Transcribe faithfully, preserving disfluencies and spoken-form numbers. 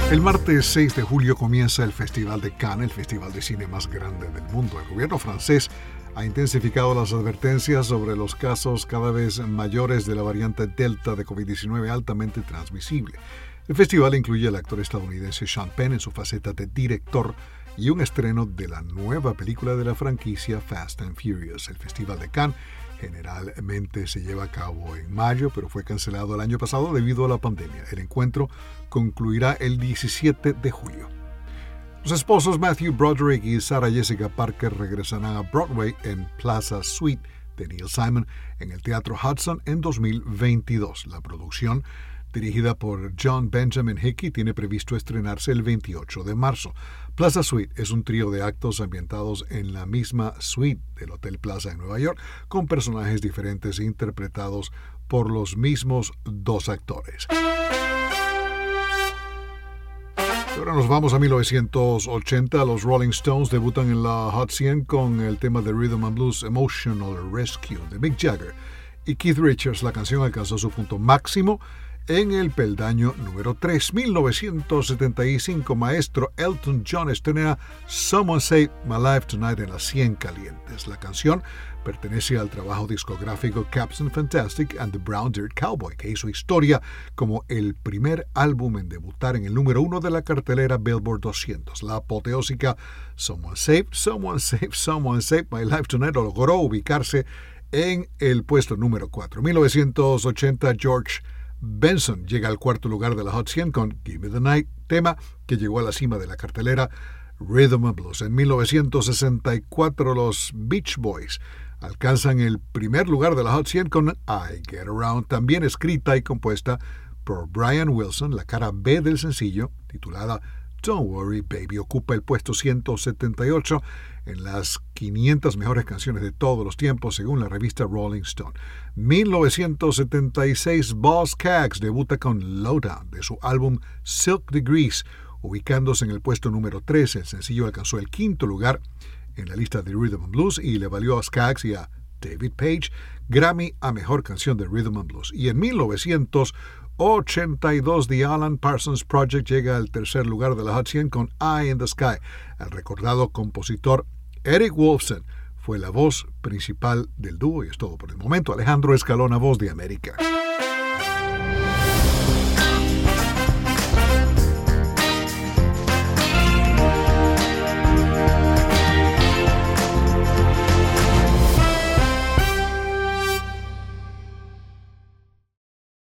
El martes seis de julio comienza el Festival de Cannes, el festival de cine más grande del mundo. El gobierno francés ha intensificado las advertencias sobre los casos cada vez mayores de la variante Delta de covid diecinueve altamente transmisible. El festival incluye al actor estadounidense Sean Penn en su faceta de director y un estreno de la nueva película de la franquicia Fast and Furious. El Festival de Cannes generalmente se lleva a cabo en mayo, pero fue cancelado el año pasado debido a la pandemia. El encuentro concluirá el diecisiete de julio. Los esposos Matthew Broderick y Sarah Jessica Parker regresarán a Broadway en Plaza Suite de Neil Simon en el Teatro Hudson en dos mil veintidós. La producción, dirigida por John Benjamin Hickey, tiene previsto estrenarse el veintiocho de marzo. Plaza Suite es un trío de actos ambientados en la misma suite del Hotel Plaza en Nueva York, con personajes diferentes interpretados por los mismos dos actores. Ahora nos vamos a mil novecientos ochenta. Los Rolling Stones debutan en la Hot cien con el tema de Rhythm and Blues Emotional Rescue de Mick Jagger y Keith Richards. La canción alcanzó su punto máximo en el peldaño número tres. mil novecientos setenta y cinco, maestro Elton John estrena Someone Save My Life Tonight en las cien calientes. La canción pertenece al trabajo discográfico Captain Fantastic and the Brown Dirt Cowboy, que hizo historia como el primer álbum en debutar en el número uno de la cartelera Billboard doscientos. La apoteósica Someone Save, Someone Save, Someone Save My Life Tonight logró ubicarse en el puesto número cuatro. mil novecientos ochenta, George Benson llega al cuarto lugar de la Hot cien con Give Me the Night, tema que llegó a la cima de la cartelera Rhythm and Blues. En mil novecientos sesenta y cuatro, los Beach Boys alcanzan el primer lugar de la Hot cien con I Get Around, también escrita y compuesta por Brian Wilson. La cara B del sencillo, titulada Don't Worry Baby, ocupa el puesto ciento setenta y ocho en las quinientas mejores canciones de todos los tiempos, según la revista Rolling Stone. mil novecientos setenta y seis, Boz Scaggs debuta con Lowdown de su álbum Silk Degrees, ubicándose en el puesto número tres. El sencillo alcanzó el quinto lugar en la lista de Rhythm and Blues y le valió a Scaggs y a David Page Grammy a Mejor Canción de Rhythm and Blues. Y en mil novecientos ochenta y dos, The Alan Parsons Project llega al tercer lugar de la Hot cien con Eye in the Sky. El recordado compositor Eric Woolfson fue la voz principal del dúo y es todo por el momento. Alejandro Escalona, Voz de América.